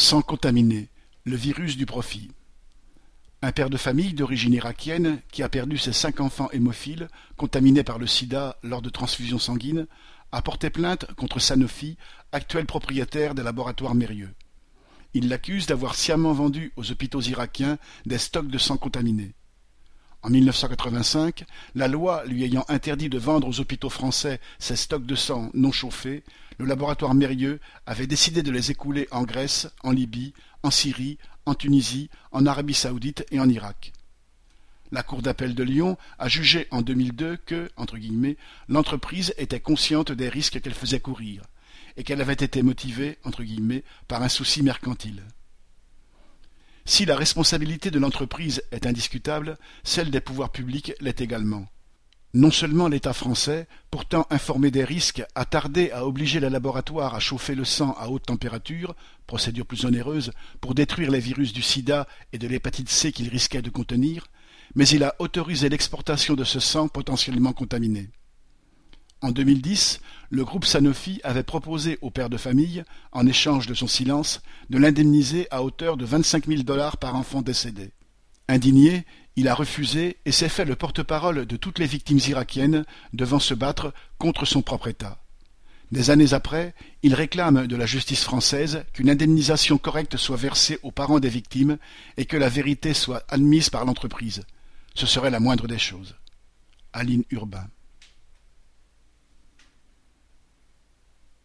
Sang contaminé, le virus du profit. Un père de famille d'origine irakienne qui a perdu ses 5 enfants hémophiles contaminés par le sida lors de transfusions sanguines a porté plainte contre Sanofi, actuel propriétaire des laboratoires Mérieux. Il l'accuse d'avoir sciemment vendu aux hôpitaux irakiens des stocks de sang contaminés. En 1985, la loi lui ayant interdit de vendre aux hôpitaux français ces stocks de sang non chauffés, le laboratoire Mérieux avait décidé de les écouler en Grèce, en Libye, en Syrie, en Tunisie, en Arabie saoudite et en Irak. La Cour d'appel de Lyon a jugé en 2002 que, entre guillemets, l'entreprise était consciente des risques qu'elle faisait courir et qu'elle avait été motivée, entre guillemets, par un souci mercantile. Si la responsabilité de l'entreprise est indiscutable, celle des pouvoirs publics l'est également. Non seulement l'État français, pourtant informé des risques, a tardé à obliger les laboratoires à chauffer le sang à haute température, procédure plus onéreuse, pour détruire les virus du sida et de l'hépatite C qu'ils risquaient de contenir, mais il a autorisé l'exportation de ce sang potentiellement contaminé. En 2010, le groupe Sanofi avait proposé au père de famille, en échange de son silence, de l'indemniser à hauteur de 25 000 $ par enfant décédé. Indigné, il a refusé et s'est fait le porte-parole de toutes les victimes irakiennes devant se battre contre son propre État. Des années après, il réclame de la justice française qu'une indemnisation correcte soit versée aux parents des victimes et que la vérité soit admise par l'entreprise. Ce serait la moindre des choses. Aline Urbain.